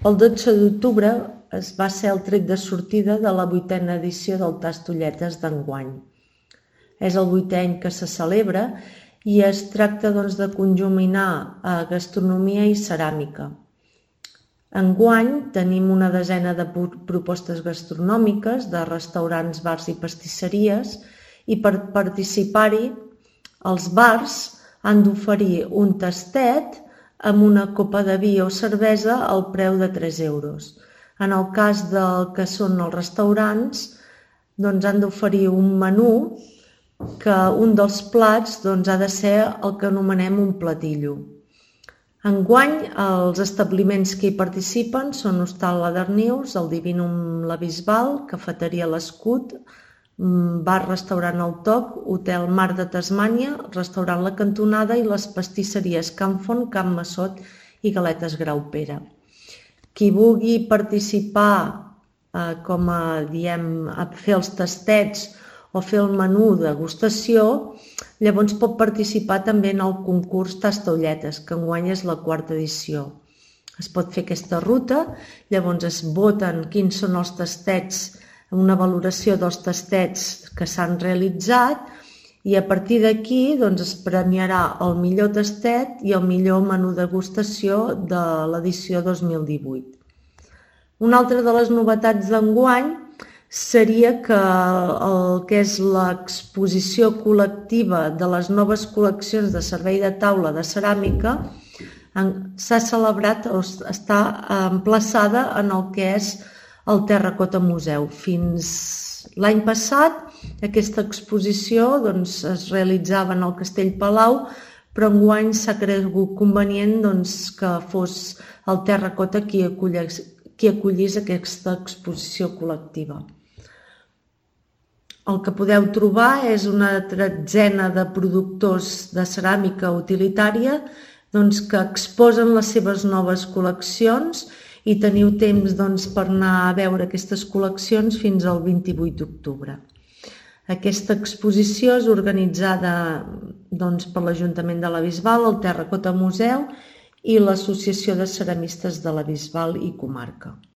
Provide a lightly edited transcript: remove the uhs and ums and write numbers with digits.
El 12 d'octubre va ser el tret de sortida de la 8a edició del Tastolletes d'enguany. És el 8è any que se celebra i es tracta de conjuminar gastronomia i ceràmica. Enguany tenim una desena de propostes gastronòmiques de restaurants, bars i pastisseries i per participar-hi els bars han d'oferir un tastet amb una copa de vi o cervesa al preu de 3 euros. En el cas del que són els restaurants, han d'oferir un menú que un dels plats ha de ser el que anomenem un platillo. Enguany, els establiments que hi participen són Hostal La Darnius, el Divinum La Bisbal, Cafeteria l'Escut, bar-restaurant El Toc, Hotel Mar de Tasmània, restaurant La Cantonada i les pastisseries Can Font, Can Massot i Galetes Graupera. Qui vulgui participar, a fer els tastets o fer el menú de degustació, llavors pot participar també en el concurs Tastolletes, que enguany és la 4a edició. Es pot fer aquesta ruta, llavors es voten quins són els tastets, una valoració dels tastets que s'han realitzat i a partir d'aquí es premiarà el millor tastet i el millor menú de degustació de l'edició 2018. Una altra de les novetats d'enguany seria que el que és l'exposició col·lectiva de les noves col·leccions de servei de taula de ceràmica s'ha celebrat o està emplaçada en el que és el Terracota Museu. Fins l'any passat aquesta exposició es realitzava en el Castell Palau, però enguany s'ha cregut convenient que fos el Terracota qui acollís aquesta exposició col·lectiva. El que podeu trobar és una tretzena de productors de ceràmica utilitària que exposen les seves noves col·leccions i teniu temps per anar a veure aquestes col·leccions fins al 28 d'octubre. Aquesta exposició és organitzada per l'Ajuntament de la Bisbal, el Terracota Museu i l'Associació de Ceramistes de la Bisbal i Comarca.